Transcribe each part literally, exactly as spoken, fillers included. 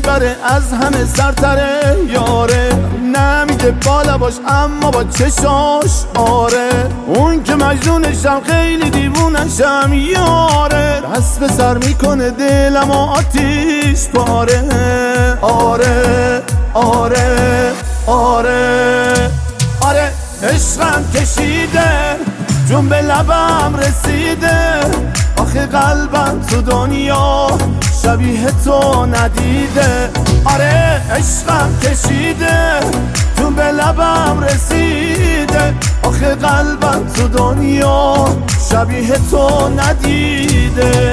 کشور از همه سرتره یاره، نمیگه بالا باش اما با چشاش آره، اون که مجنونشم خیلی دیوونشم یاره، دست به سر میکنه دلم و آتیش پاره. آره آره آره آره عشقم کشیده جون به لبم رسیده، آخه قلبم تو دنیا شبیه تو ندیده. آره عشقم کشیده جون به لبم رسیده، آخه قلبم تو دنیا شبیه تو ندیده.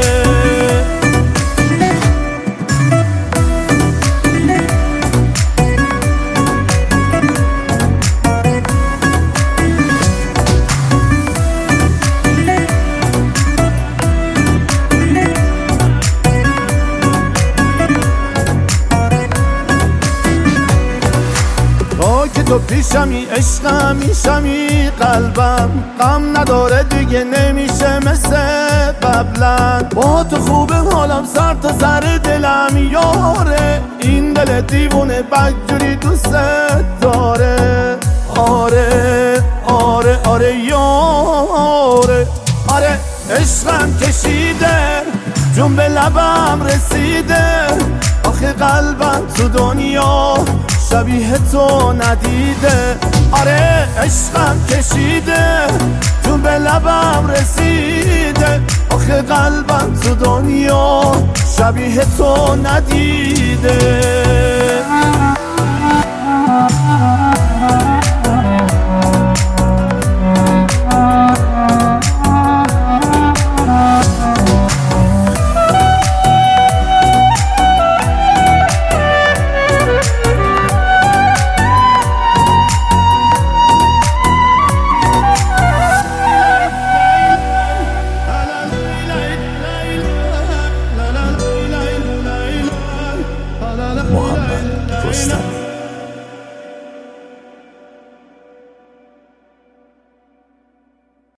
که تو پیشمی عشقم میشمی قلبم، غم نداره دیگه نمیشه مثل قبلا، با تو خوبه حالم سر تا سر دلم یاره، این دل دیوونه بدجوری دوست داره. آره آره آره یاره آره عشقم کشیده جون به لبم رسیده، آخه قلبم تو دنیا شبیه تو ندیده. آره عشقم کشیده جون به لبم رسیده، آخه قلبم تو دنیا شبیه تو ندیده.